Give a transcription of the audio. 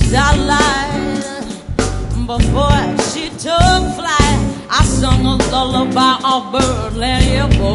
starlight. Before she took flight, I sung a lullaby of birdland air.